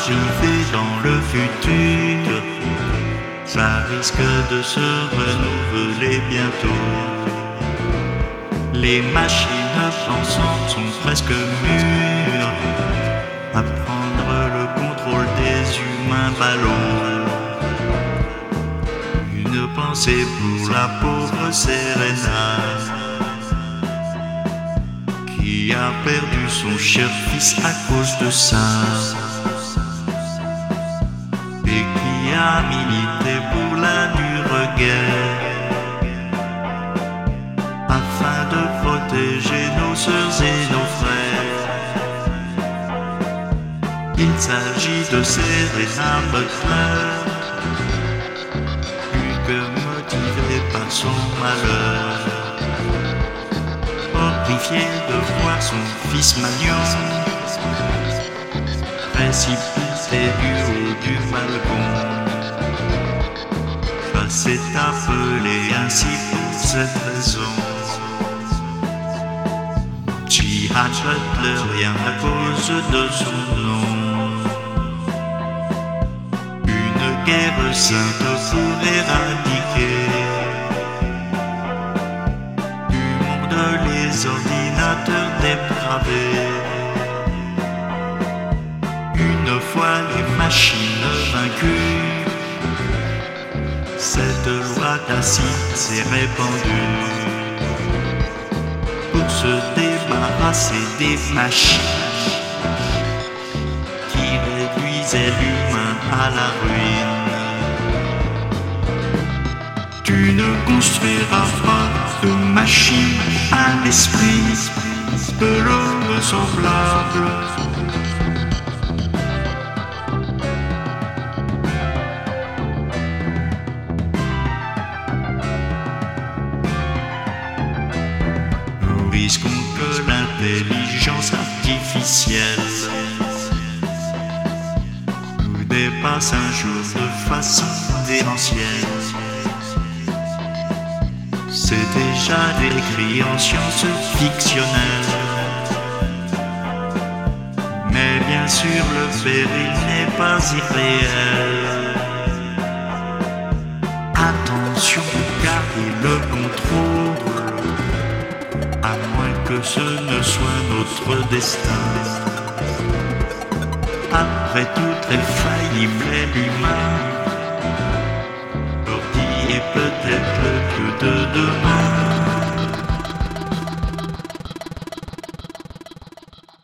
arriver dans le futur, ça risque de se renouveler bientôt. Les machines pensantes sont presque mûres à prendre le contrôle des humains ballots. Une pensée pour la pauvre Serena qui a perdu son cher fils à cause de ça, et qui a milité pour la dure guerre afin de protéger nos sœurs et nos frères. Il s'agit de Serena Butler, plus que motivée par son malheur, horrifiée de voir son fils Magnon précipité du haut du balcon. Ça s'est appelé ainsi pour cette raison. Jihad Butler, rien à cause de son nom. Une guerre sainte pour éradiquer du monde les ordinateurs dépravés. Une fois les machines vaincues, cette loi tacite s'est répandue pour se débarrasser des machines qui réduisaient l'humain à la ruine. Tu ne construiras pas de machine à l'esprit de l'homme semblable. Nous risquons que l'intelligence artificielle nous dépasse un jour de façon démentielle. C'est déjà décrit en science fictionnelle, mais bien sûr le péril n'est pas irréel. Attention, gardez le contrôle, à moins que ce ne soit notre destin. Après tout, très faillible est l'humain, l'ordi est peut-être le Dieu de demain.